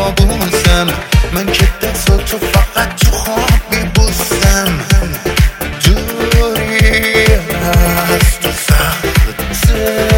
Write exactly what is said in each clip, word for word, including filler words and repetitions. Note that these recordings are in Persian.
کابوسم. من که دستاتو فقط تو خواب میبوسم. دوری از تو سخته.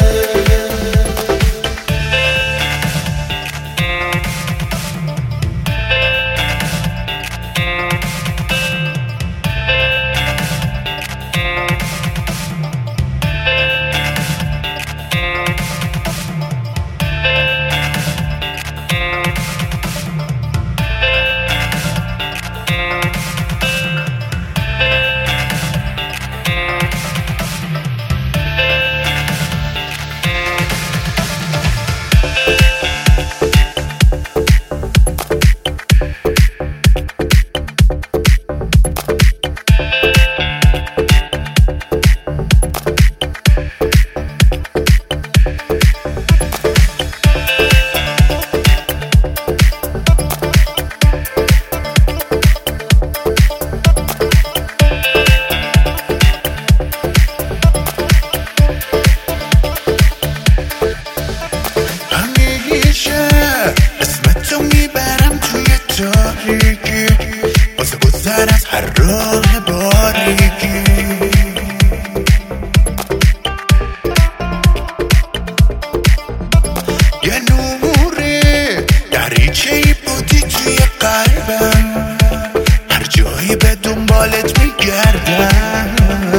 واسه گذر از هر راه باریکی یه نوره دریچه‌ای بودی توی قلبم. هر جایی به دنبالت میگردم.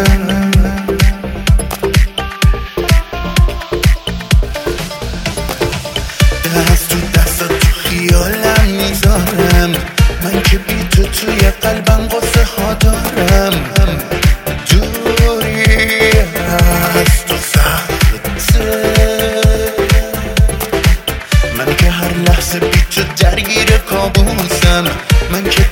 دست تو دست تو خیالم میذارم. من که بی تو توی قلبم قصه ها دارم. دوری از تو سخته. من که هر لحظه بی تو درگیر کابوسم. من که